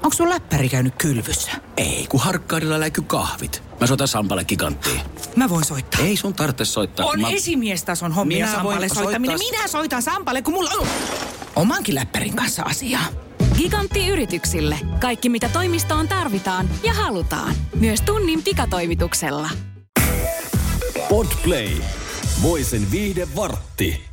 Onko sun läppäri käynyt kylvyssä? Ei, kun Harkkaudella läiky kahvit. Mä soitan Sampalle Giganttiin. Mä voin soittaa. Ei sun tarvitse soittaa. On esimiestason hommia Sampalle soittaminen. Minä soitan Sampalle, kun mulla on omankin läppärin kanssa asiaa. Gigantti yrityksille. Kaikki mitä toimistoon tarvitaan ja halutaan. Myös tunnin pikatoimituksella. Podplay. Voisen viihdevartti.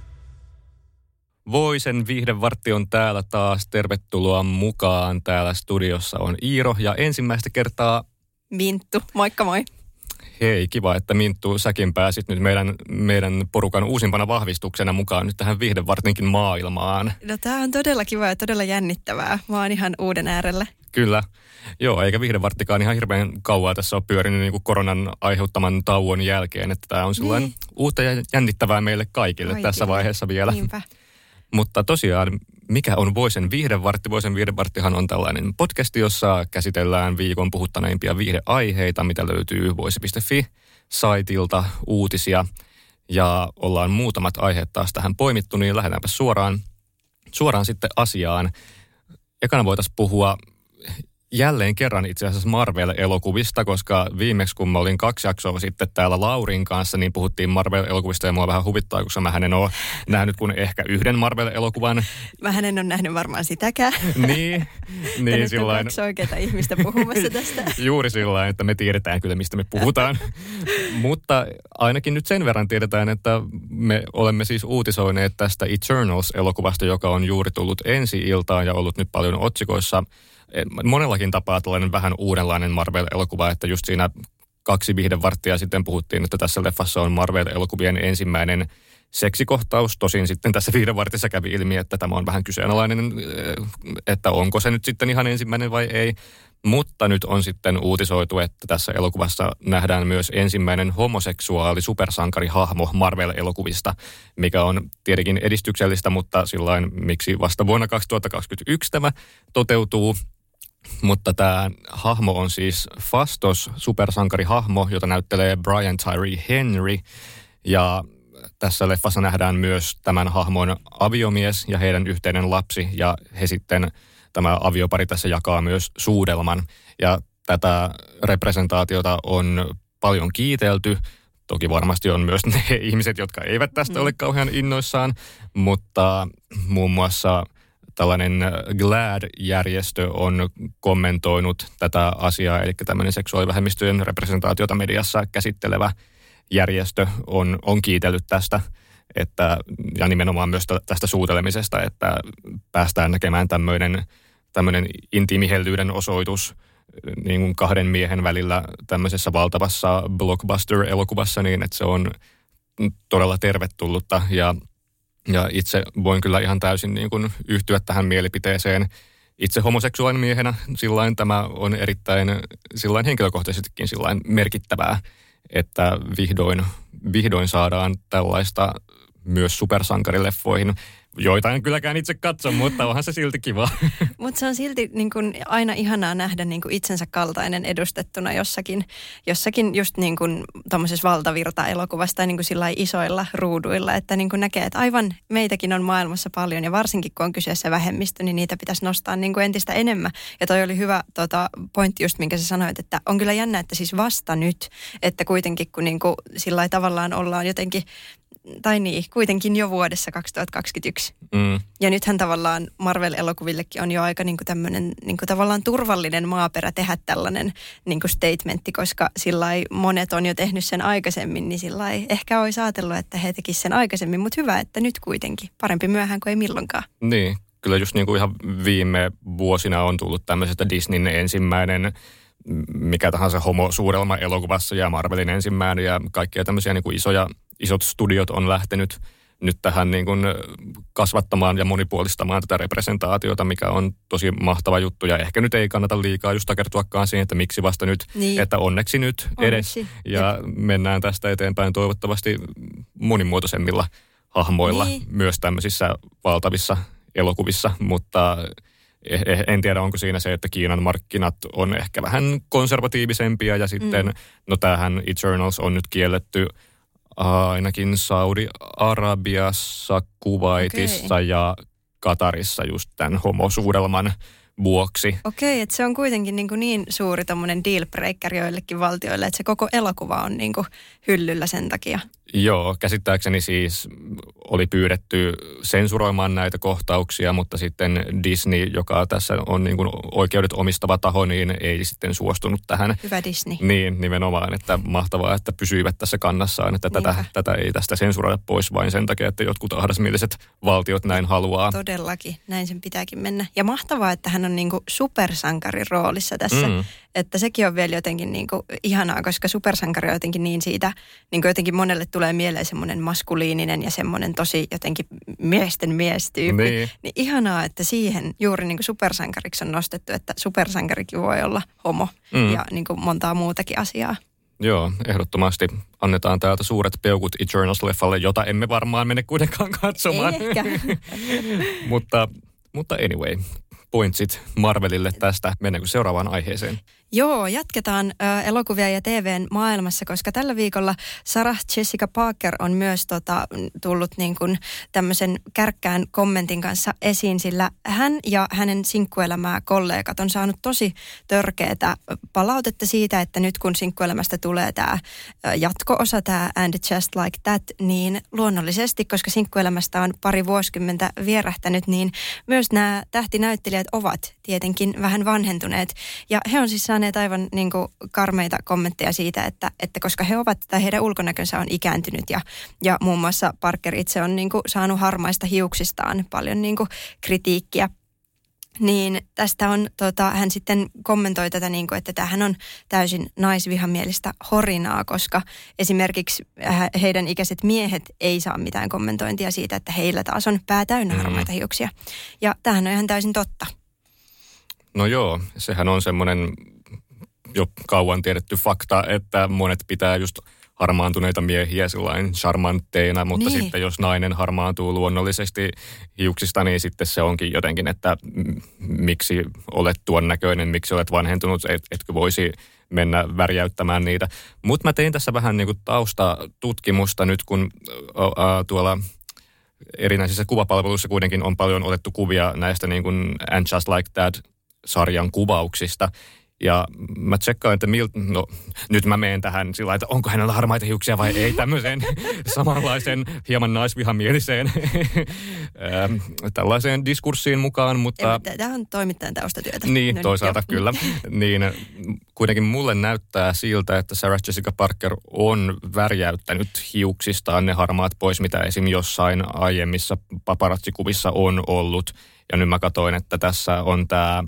Voisen viihdevartti on täällä taas. Tervetuloa mukaan. Täällä studiossa on Iiro ja ensimmäistä kertaa Minttu. Moikka moi. Hei, kiva, että Minttu, säkin pääsit nyt meidän porukan uusimpana vahvistuksena mukaan nyt tähän viihdevartinkin maailmaan. No tää on todella kiva ja todella jännittävää. Mä oon ihan uuden äärellä. Kyllä. Joo, eikä viihdevarttikaan ihan hirveän kauaa tässä ole pyörinyt niin kuin koronan aiheuttaman tauon jälkeen. Että tämä on sellainen uutta ja jännittävää meille kaikille tässä vaiheessa vielä. Niinpä. Mutta tosiaan, mikä on Voisen viihdevartti? Voisen viihdevarttihan on tällainen podcast, jossa käsitellään viikon puhuttaneimpia viihdeaiheita, mitä löytyy voise.fi-saitilta, uutisia. Ja ollaan muutamat aiheet taas tähän poimittu, niin lähdetäänpä suoraan sitten asiaan. Ekana voitaisiin puhua jälleen kerran itse asiassa Marvel-elokuvista, koska viimeksi kun mä olin 2 jaksoa sitten täällä Laurin kanssa, niin puhuttiin Marvel-elokuvista ja mua vähän huvittaa, koska mähän en ole nähnyt kuin ehkä yhden Marvel-elokuvan. Mähän en ole nähnyt varmaan sitäkään. Niin nyt sillain. on 2 oikeaa ihmistä puhumassa tästä. Juuri sillain, että me tiedetään kyllä, mistä me puhutaan. Mutta ainakin nyt sen verran tiedetään, että me olemme siis uutisoineet tästä Eternals-elokuvasta, joka on juuri tullut ensi-iltaan ja ollut nyt paljon otsikoissa. Monellakin tapaa tällainen vähän uudenlainen Marvel-elokuva, että just siinä 2 viihdevarttia sitten puhuttiin, että tässä leffassa on Marvel-elokuvien ensimmäinen seksikohtaus. Tosin sitten tässä viihdevartissa kävi ilmi, että tämä on vähän kyseenalainen, että onko se nyt sitten ihan ensimmäinen vai ei. Mutta nyt on sitten uutisoitu, että tässä elokuvassa nähdään myös ensimmäinen homoseksuaali supersankarihahmo Marvel-elokuvista, mikä on tietenkin edistyksellistä, mutta sillain miksi vasta vuonna 2021 tämä toteutuu. Mutta tämä hahmo on siis Phastos, supersankarihahmo, jota näyttelee Brian Tyree Henry. Ja tässä leffassa nähdään myös tämän hahmon aviomies ja heidän yhteinen lapsi. Ja he sitten, tämä aviopari tässä jakaa myös suudelman. Ja tätä representaatiota on paljon kiitelty. Toki varmasti on myös ne ihmiset, jotka eivät tästä ole kauhean innoissaan, mutta muun muassa tällainen GLAAD-järjestö on kommentoinut tätä asiaa, eli tämmöinen seksuaalivähemmistöjen representaatiota mediassa käsittelevä järjestö on kiitellyt tästä, ja nimenomaan myös tästä suutelemisesta, että päästään näkemään tämmöinen intiimihellyyden osoitus niin kuin 2 miehen välillä tämmöisessä valtavassa blockbuster-elokuvassa, niin että se on todella tervetullutta ja itse voin kyllä ihan täysin niin kuin yhtyä tähän mielipiteeseen. Itse homoseksuaalinen miehenä sillain tämä on erittäin sillain henkilökohtaisestikin sillain merkittävää, että vihdoin saadaan tällaista myös supersankarileffoihin, joita en kylläkään itse katso, mutta onhan se silti kiva. Mutta se on silti niin kun aina ihanaa nähdä niin kun itsensä kaltainen edustettuna jossakin just niin kun tommosessa valtavirta-elokuvassa tai niin kun sillai isoilla ruuduilla, että niin kun näkee, että aivan meitäkin on maailmassa paljon ja varsinkin kun on kyseessä vähemmistö, niin niitä pitäisi nostaa niin kun entistä enemmän. Ja toi oli hyvä pointti just, minkä sä sanoit, että on kyllä jännä, että siis vasta nyt, että kuitenkin kun niin kun sillai tavallaan ollaan jotenkin kuitenkin jo vuodessa 2021. Ja nythän tavallaan Marvel-elokuvillekin on jo aika niinku tämmöinen niinku tavallaan turvallinen maaperä tehdä tällainen niinku statementti, koska sillai monet on jo tehnyt sen aikaisemmin, niin sillai ehkä olisi ajatellut, että he tekisivät sen aikaisemmin, mutta hyvä, että nyt kuitenkin. Parempi myöhään kuin ei milloinkaan. Niin, kyllä just niin kuin ihan viime vuosina on tullut tämmöisestä Disneyn ensimmäinen mikä tahansa homo-suurelma elokuvassa ja Marvelin ensimmäinen ja kaikkia tämmöisiä niin kuin isot studiot on lähtenyt nyt tähän niin kuin kasvattamaan ja monipuolistamaan tätä representaatiota, mikä on tosi mahtava juttu. Ja ehkä nyt ei kannata liikaa just takertuakaan siihen, että miksi vasta nyt, että onneksi nyt edes. Ja mennään tästä eteenpäin toivottavasti monimuotoisemmilla hahmoilla myös tämmöisissä valtavissa elokuvissa, mutta en tiedä, onko siinä se, että Kiinan markkinat on ehkä vähän konservatiivisempia ja sitten, no tämähän Eternals on nyt kielletty ainakin Saudi-Arabiassa, Kuwaitissa ja Katarissa just tämän homosuudelman vuoksi. Okei, että se on kuitenkin niin suuri tommoinen dealbreaker joillekin valtioille, että se koko elokuva on hyllyllä sen takia. Joo, käsittääkseni siis oli pyydetty sensuroimaan näitä kohtauksia, mutta sitten Disney, joka tässä on oikeudet omistava taho, niin ei sitten suostunut tähän. Hyvä Disney. Niin, nimenomaan, että mahtavaa, että pysyivät tässä kannassaan, että tätä ei tästä sensuroida pois vain sen takia, että jotkut ahdasmieliset valtiot näin haluaa. Todellakin, näin sen pitääkin mennä. Ja mahtavaa, että hän on supersankarin roolissa tässä. Että sekin on vielä jotenkin ihanaa, koska supersankari on jotenkin niin siitä, jotenkin monelle tulee mieleen semmoinen maskuliininen ja semmoinen tosi jotenkin miesten miestyyppi. Niin ihanaa, että siihen juuri supersankariksi on nostettu, että supersankarikin voi olla homo ja montaa muutakin asiaa. Joo, ehdottomasti annetaan täältä suuret peukut Eternals-leffalle, jota emme varmaan mene kuitenkaan katsomaan. Ei ehkä. mutta anyway, pointsit Marvelille tästä. Mennäänkö seuraavaan aiheeseen? Joo, jatketaan elokuvia ja TVn maailmassa, koska tällä viikolla Sarah Jessica Parker on myös tullut tämmöisen kärkkään kommentin kanssa esiin, sillä hän ja hänen sinkkuelämää kollegat on saanut tosi törkeätä palautetta siitä, että nyt kun sinkkuelämästä tulee tämä jatko-osa, tämä And Just Like That, niin luonnollisesti, koska sinkkuelämästä on pari vuosikymmentä vierähtänyt, niin myös nämä tähtinäyttelijät ovat tietenkin vähän vanhentuneet. Ja he on siis saaneet aivan karmeita kommentteja siitä, että koska he ovat, tai heidän ulkonäkönsä on ikääntynyt ja muun muassa Parker itse on saanut harmaista hiuksistaan paljon kritiikkiä. Niin tästä on, hän sitten kommentoi tätä että tämähän on täysin naisvihamielistä horinaa, koska esimerkiksi heidän ikäiset miehet ei saa mitään kommentointia siitä, että heillä taas on pää täynnä harmaita hiuksia. Ja tämähän on ihan täysin totta. No joo, sehän on semmoinen jo kauan tiedetty fakta, että monet pitää just harmaantuneita miehiä sillain charmantteina, mutta sitten jos nainen harmaantuu luonnollisesti hiuksista, niin sitten se onkin jotenkin, että miksi olet tuon näköinen, miksi olet vanhentunut, etkö voisi mennä värjäyttämään niitä. Mutta mä tein tässä vähän taustatutkimusta nyt, kun tuolla erinäisissä kuvapalveluissa kuitenkin on paljon otettu kuvia näistä And Just Like That-sarjan kuvauksista. Ja mä tsekkaan, että nyt mä menen tähän sillä, että onko hänellä harmaita hiuksia vai ei, tämmöiseen samanlaiseen hieman naisvihamieliseen tällaiseen diskurssiin mukaan, mutta... Tämä on toimittajan taustatyötä. Niin, toisaalta kyllä. Niin kuitenkin mulle näyttää siltä, että Sarah Jessica Parker on värjäyttänyt hiuksistaan ne harmaat pois, mitä esim. Jossain aiemmissa paparazzi-kuvissa on ollut. Ja nyt mä katsoin, että tässä on tämä...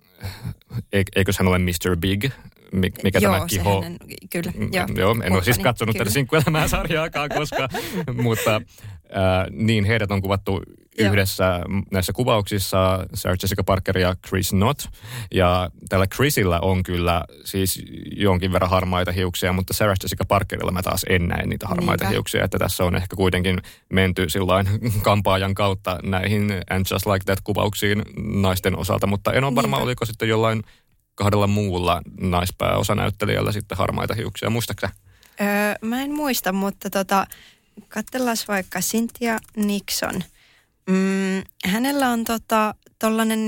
Eikös hän ole Mr. Big? Mikä joo, tämä kiho? Hänen, kyllä. Joo, en ole siis katsonut tätä sinkkuelämää sarjaakaan koska, mutta niin heidät on kuvattu yhdessä näissä kuvauksissa, Sarah Jessica Parker ja Chris Knott. Ja tällä Chrisillä on kyllä siis jonkin verran harmaita hiuksia, mutta Sarah Jessica Parkerilla mä taas en näe niitä harmaita hiuksia, että tässä on ehkä kuitenkin menty sillain kampaajan kautta näihin And Just Like That-kuvauksiin naisten osalta, mutta en ole varma, oliko sitten jollain kahdella muulla naispääosanäyttelijällä sitten harmaita hiuksia. Muistatko sä? Mä en muista, mutta katsellaan vaikka Cynthia Nixon. Hänellä on tollanen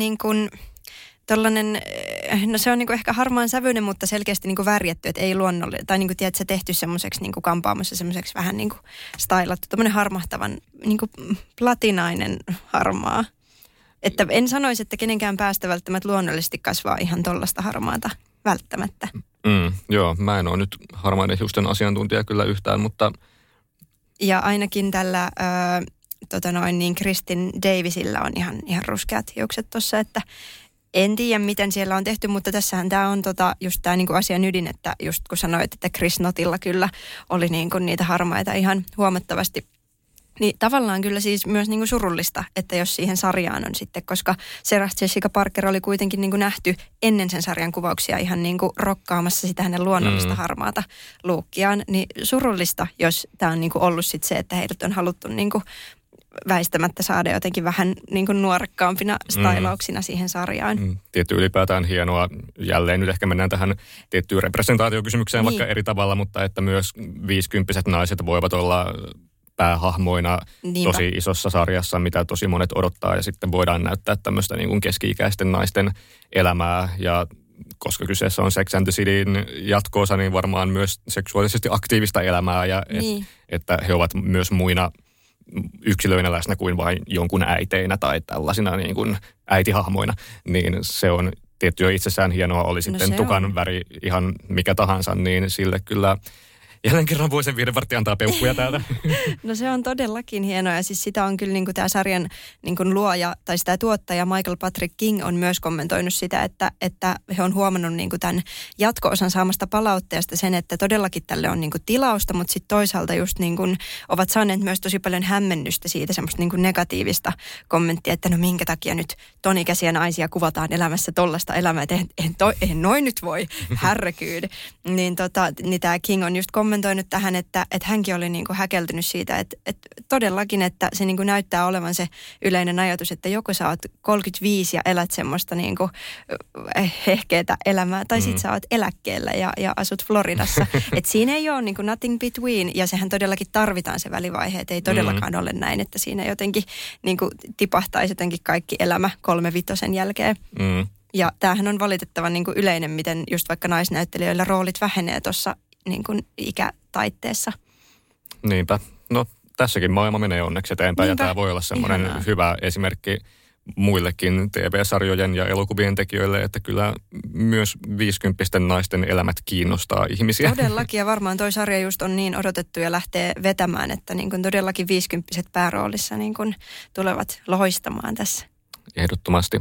no se on ehkä harmaan sävyinen, mutta selkeästi värjätty, että ei luonnollinen. Tai tiedät, se tehty semmoiseksi kampaamassa semmoiseksi vähän stylattu, tommoinen harmahtavan platinainen harmaa. Että en sanoisi, että kenenkään päästä välttämättä luonnollisesti kasvaa ihan tollaista harmaata välttämättä. Joo, mä en ole nyt harmaiden hiusten asiantuntija kyllä yhtään, mutta... Ja ainakin tällä Kristin Davisilla on ihan ruskeat hiukset tuossa, että en tiedä miten siellä on tehty, mutta tässähän tämä on just tämä asian ydin, että just kun sanoit, että Chris Knottilla kyllä oli niitä harmaita ihan huomattavasti. Niin tavallaan kyllä siis myös surullista, että jos siihen sarjaan on sitten, koska Sarah Jessica Parker oli kuitenkin nähty ennen sen sarjan kuvauksia ihan rokkaamassa sitä hänen luonnollista harmaata luukkiaan, niin surullista, jos tämä on ollut sitten se, että heidät on haluttu väistämättä saada jotenkin vähän nuorekkaampina stylauksina siihen sarjaan. Tietty ylipäätään hienoa. Jälleen nyt ehkä mennään tähän tiettyyn representaatiokysymykseen vaikka eri tavalla, mutta että myös 50-vuotiaat naiset voivat olla päähahmoina Niinpä. tosi isossa sarjassa, mitä tosi monet odottaa, ja sitten voidaan näyttää tämmöistä niin kuin keski-ikäisten naisten elämää, ja koska kyseessä on Sex and the Cityn jatko-osa, niin varmaan myös seksuaalisesti aktiivista elämää, ja Niin. että he ovat myös muina yksilöinä läsnä kuin vain jonkun äiteinä tai tällaisina niin kuin äitihahmoina, niin se on tietty jo itsessään hienoa, oli sitten tukan väri ihan mikä tahansa, niin sille kyllä jälleen kerran voi sen 5 varttia antaa peukkuja täältä. No se on todellakin hienoa, ja siis sitä on kyllä niin kuin tämä sarjan niin kuin luoja tai sitä tuottaja Michael Patrick King on myös kommentoinut sitä, että he on huomannut niin kuin tämän jatko-osan saamasta palautteesta sen, että todellakin tälle on niin kuin tilausta, mutta sitten toisaalta just niin kuin ovat saaneet myös tosi paljon hämmennystä siitä semmoista niin kuin negatiivista kommenttia, että no minkä takia nyt tonikäisiä naisia kuvataan elämässä tollaista elämää, että eihän noin nyt voi, härrekyyd. Niin tämä King on just kommentoinut tähän, että hänkin oli niin kuin häkeltynyt siitä, että todellakin, että se niin kuin näyttää olevan se yleinen ajatus, että joko sä oot 35 ja elät semmoista niin kuin hehkeetä elämää, tai sit sä oot eläkkeellä ja asut Floridassa. Että siinä ei ole niin kuin nothing between, ja sehän todellakin tarvitaan se välivaihe, että ei todellakaan ole näin, että siinä jotenkin niin kuin tipahtaisi jotenkin kaikki elämä 3/5 jälkeen. Ja tämähän on valitettavan niin kuin yleinen, miten just vaikka naisnäyttelijöillä roolit vähenee tuossa niin kuin ikätaitteessa. Niinpä. No tässäkin maailma menee onneksi eteenpäin. Niinpä. Ja tämä voi olla semmoinen hyvä esimerkki muillekin TV-sarjojen ja elokuvien tekijöille, että kyllä myös 50 naisten elämät kiinnostaa ihmisiä. Todellakin, ja varmaan toi sarja just on niin odotettu ja lähtee vetämään, että niin kuin todellakin 50 pääroolissa niin kuin tulevat loistamaan tässä. Ehdottomasti.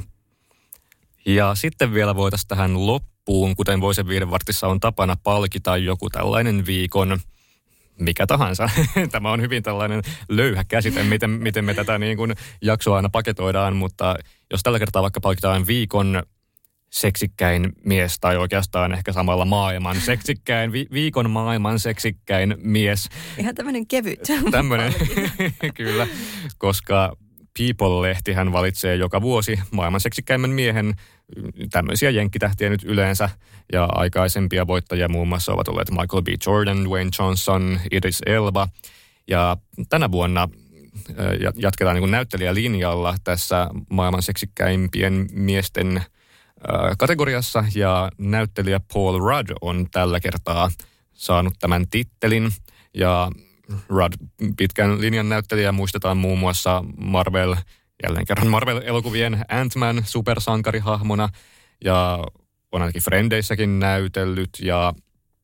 Ja sitten vielä voitaisiin tähän loppuun, kuten Voisen 5 vartissa on tapana, palkita joku tällainen viikon mikä tahansa. Tämä on hyvin tällainen löyhä käsite, miten me tätä niin kuin jaksoa aina paketoidaan, mutta jos tällä kertaa vaikka palkitaan viikon seksikkäin mies, tai oikeastaan ehkä samalla maailman seksikkäin, viikon maailman seksikkäin mies. Ihan tämmöinen kevyt. Tämmöinen, kyllä, koska People-lehtihän valitsee joka vuosi maailman seksikkäimmän miehen, tämmöisiä jenkkitähtiä nyt yleensä, ja aikaisempia voittajia muun muassa ovat olleet Michael B. Jordan, Dwayne Johnson, Idris Elba, ja tänä vuonna jatketaan niin kuin näyttelijälinjalla tässä maailman seksikkäimpien miesten kategoriassa, ja näyttelijä Paul Rudd on tällä kertaa saanut tämän tittelin, ja Rudd, pitkän linjan näyttelijä, muistetaan muun muassa jälleen kerran Marvel-elokuvien Ant-Man supersankarihahmona, ja on ainakin Frendeissäkin näytellyt, ja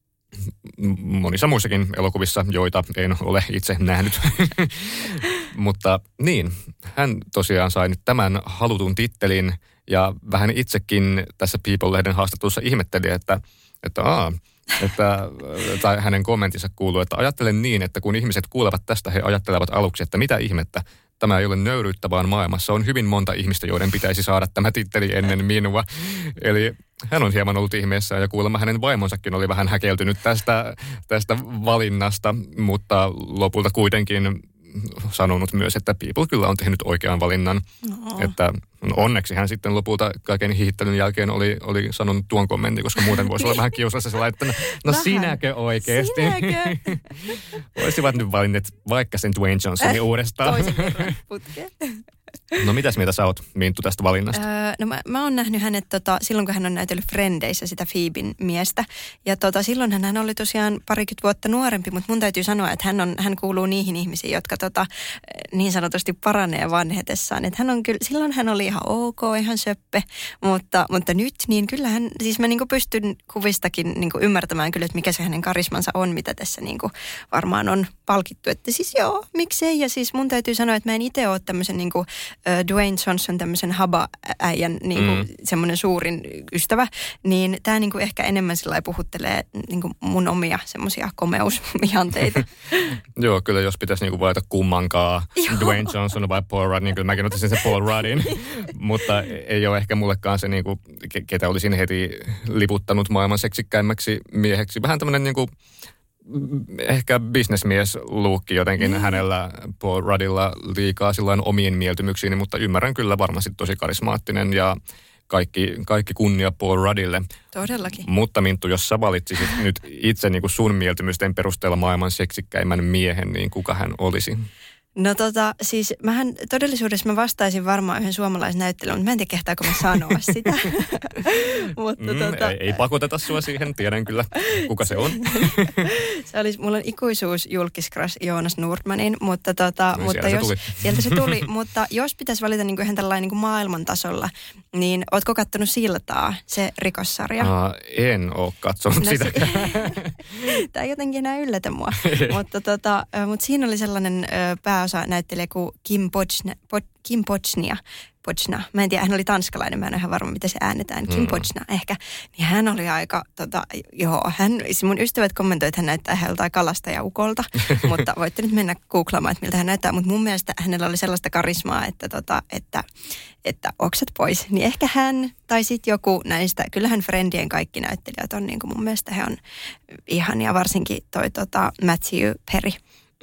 monissa muissakin elokuvissa, joita en ole itse nähnyt. Mutta niin, hän tosiaan sai nyt tämän halutun tittelin, ja vähän itsekin tässä People-lehden haastattelussa ihmetteli, että tai hänen kommentinsa kuuluu, että ajattelen niin, että kun ihmiset kuulevat tästä, he ajattelevat aluksi, että mitä ihmettä, tämä ei ole nöyryyttä, vaan maailmassa on hyvin monta ihmistä, joiden pitäisi saada tämä titteli ennen minua. Eli hän on hieman ollut ihmeessä, ja kuulemma hänen vaimonsakin oli vähän häkeltynyt tästä valinnasta, mutta lopulta kuitenkin sanonut myös, että People kyllä on tehnyt oikean valinnan. Että onneksi hän sitten lopulta kaiken hihittelyn jälkeen oli sanonut tuon kommentin, koska muuten voisi olla vähän kiusassa sellainen, että no sinäkö oikeasti? Sinäkö? Voisivat nyt valinneet vaikka sen Dwayne Johnsonin uudestaan. Toisen kerran putkeen. No mitäs mieltä sä oot, Minttu, tästä valinnasta? No mä oon nähnyt hänet silloin, kun hän on näytellyt Frendeissä sitä Phoeben miestä. Ja silloin hän oli tosiaan 20 vuotta nuorempi, mutta mun täytyy sanoa, että hän kuuluu niihin ihmisiin, jotka niin sanotusti paranee vanhetessaan. Että silloin hän oli ihan ok, ihan söppe, mutta nyt niin kyllähän, siis mä niinku pystyn kuvistakin niinku ymmärtämään kyllä, että mikä se hänen karismansa on, mitä tässä niinku varmaan on palkittu. Että siis joo, miksei. Ja siis mun täytyy sanoa, että mä en itse ole tämmöisen niinku Dwayne Johnson, tämmöisen haba-äijän niinku semmoinen suurin ystävä, niin tää niinku ehkä enemmän sillä puhuttelee niinku mun omia semmoisia komeusihanteita. Joo, kyllä jos pitäisi niinku valita kummankaan, Dwayne Johnson vai Paul Rudd, niin kyllä mäkin ottaisin se Paul Ruddin, mutta ei ole ehkä mullekaan se niinku, ketä olisin heti liputtanut maailman seksikkäimmäksi mieheksi. Vähän tämmöinen niinku ehkä bisnesmies-luukki jotenkin hänellä, Paul Ruddilla liikaa sillain omiin mieltymyksiin, mutta ymmärrän kyllä varmasti tosi karismaattinen, ja kaikki kunnia Paul Ruddille. Todellakin. Mutta Minttu, jos sä valitsisit nyt itse niin kuin sun mieltymysten perusteella maailman seksikkäimmän miehen, niin kuka hän olisi? No siis todellisuudessa mä vastaisin varmaan yhden suomalaisen näyttelijän, mutta mä en tiedä kehtaako mä sanoa sitä. Mutta ei pakoteta sua siihen, tiedän kyllä kuka se on. Mulla on ikuisuusjulkiskras Jonas Nordmanin, mutta sieltä se tuli. Mutta jos pitäisi valita niin kuin ihan tällainen niin kuin maailman tasolla, niin ootko kattonut Siltaa, se rikossarja? En ole katsonut sitä. Tämä ei jotenkin enää yllätä mua. Mutta siinä oli sellainen pääosanäyttelijä kuin Kim Bocznia. Mä en tiedä, hän oli tanskalainen, mä en ole ihan varma, miten se äänetään. Kim Bocznia ehkä. Niin hän oli aika, mun ystävät kommentoivat, että hän näyttää joltain kalastajaukolta. Mutta voitte nyt mennä googlaamaan, että miltä hän näyttää. Mutta mun mielestä hänellä oli sellaista karismaa, että oksat pois. Niin ehkä hän, tai sitten joku näistä, kyllähän Friendien kaikki näyttelijät on, niin kuin mun mielestä he on ihania, varsinkin toi Matthew Perry.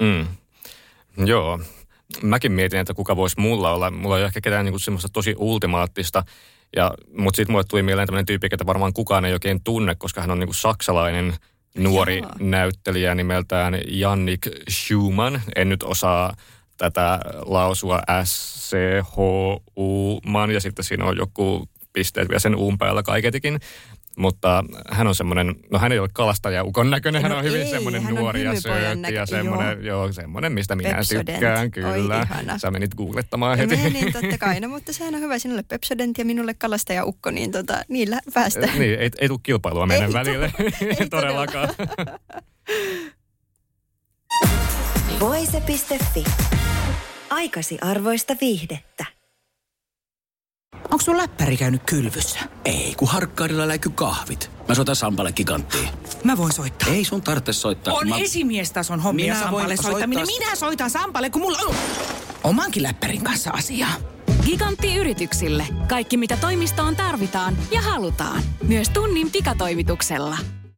Joo. Mäkin mietin, että kuka voisi mulla olla. Mulla ei ehkä ketään niinku semmoista tosi ultimaattista. Mutta sitten mulle tuli mieleen tämmöinen tyyppi, että varmaan kukaan ei oikein tunne, koska hän on niinku saksalainen nuori näyttelijä nimeltään Jannik Schumann. En nyt osaa tätä lausua S-C-H-U-man ja sitten siinä on joku pisteet vielä sen uun päällä kaiketikin. Mutta hän on semmoinen, hän ei ole kalastajaukon näköinen, hän on hyvin semmoinen nuori ja söötti ja semmoinen, mistä minä tykkään, kyllä. Sä menit googlettamaan heti. Niin, totta kai, mutta sehän on hyvä, sinulle Pepsodent ja minulle kalastajaukko, niin niillä päästään. Niin, ei tule kilpailua meidän välille, todellakaan. Voise.fi. Aikasi arvoista viihdettä. Onko sun läppäri käynyt kylvyssä? Ei, kun Harkkaudella läiky kahvit. Mä soitan Sampalle Giganttiin. Mä voin soittaa. Ei sun tarvitse soittaa. On esimiestason hommia Sampalle soittaminen. Minä soitan Sampalle, kun mulla on omankin läppärin kanssa asiaa. Gigantti yrityksille. Kaikki mitä toimistoon tarvitaan ja halutaan. Myös tunnin pikatoimituksella.